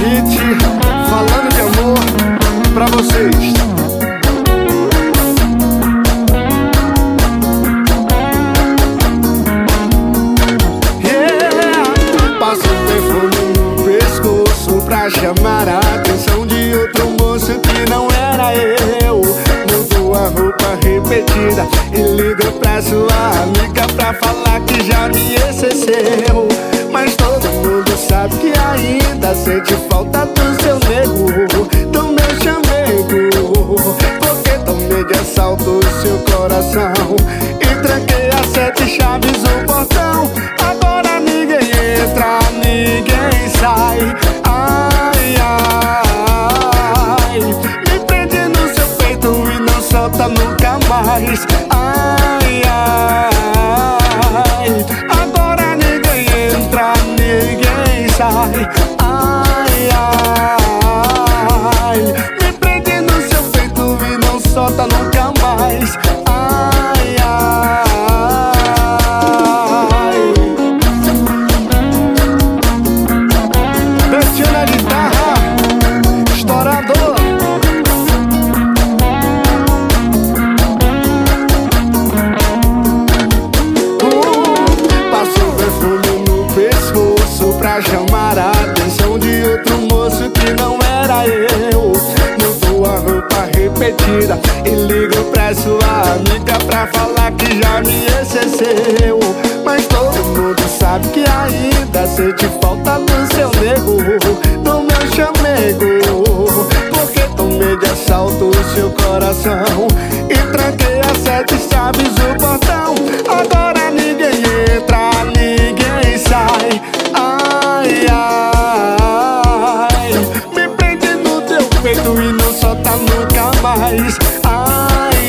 Hit, falando de amor pra vocês. Passo o perfume no pescoço pra chamar a atenção de outro moço que não era eu. Mudo a roupa repetida e ligo pra sua amiga pra falar que já me esqueceu. Mas todo mundo sabe que ainda sente falta do seu nego, do meu chamego. Porque tomei de assalto o seu coração e tranquei as 7 chaves no portão. Agora ninguém entra, ninguém sai. Ai, ai, me prende no seu peito e não solta nunca mais. Ai, ai, agora ninguém entra, ninguém sai. Ai, ai, me prende no seu peito e não solta nunca mais. Ai, ai. Betinho na guitarra, estourador. Passo o perfume no pescoço pra chamar a atenção de outro moço que não era eu. Mudo a roupa repetida e ligo pra sua amiga pra falar que já me esqueceu. Mas todo mundo sabe que ainda sente falta do seu nego, do meu chamego. Porque tomei de assalto o seu coração e tranquei as 7 chaves do portão. Agora ninguém entra, ninguém sai. Ai, ai, me prende no teu peito e não solta nunca mais. Ai,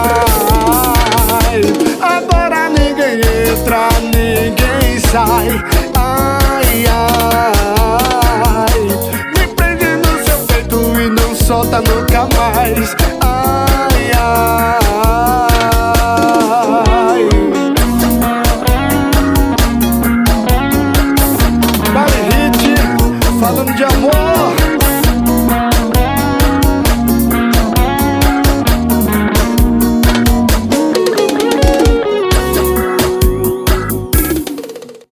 ai, agora ninguém entra, ninguém sai. Ai, ai, me prende no seu peito e não solta nunca mais. Ai, ai. Vale Hit, falando de amor.